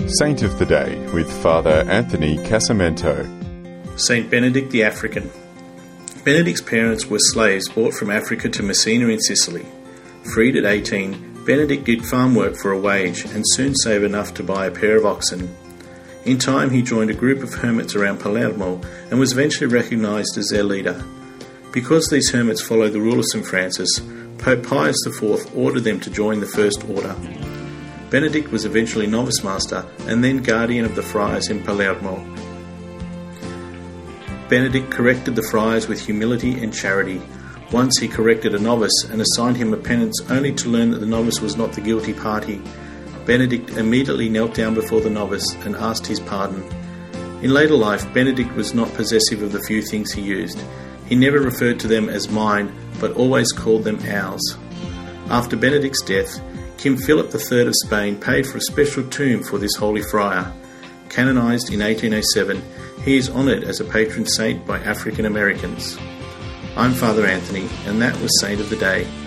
Saint of the Day with Father Anthony Casamento. Saint Benedict the African. Benedict's parents were slaves brought from Africa to Messina in Sicily. Freed at 18, Benedict did farm work for a wage and soon saved enough to buy a pair of oxen. In time he joined a group of hermits around Palermo and was eventually recognised as their leader. Because these hermits followed the rule of St. Francis, Pope Pius IV ordered them to join the First Order. Benedict was eventually novice master and then guardian of the friars in Palermo. Benedict corrected the friars with humility and charity. Once he corrected a novice and assigned him a penance only to learn that the novice was not the guilty party. Benedict immediately knelt down before the novice and asked his pardon. In later life, Benedict was not possessive of the few things he used. He never referred to them as mine, but always called them ours. After Benedict's death, King Philip III of Spain paid for a special tomb for this holy friar. Canonised in 1807, he is honoured as a patron saint by African Americans. I'm Father Anthony, and that was Saint of the Day.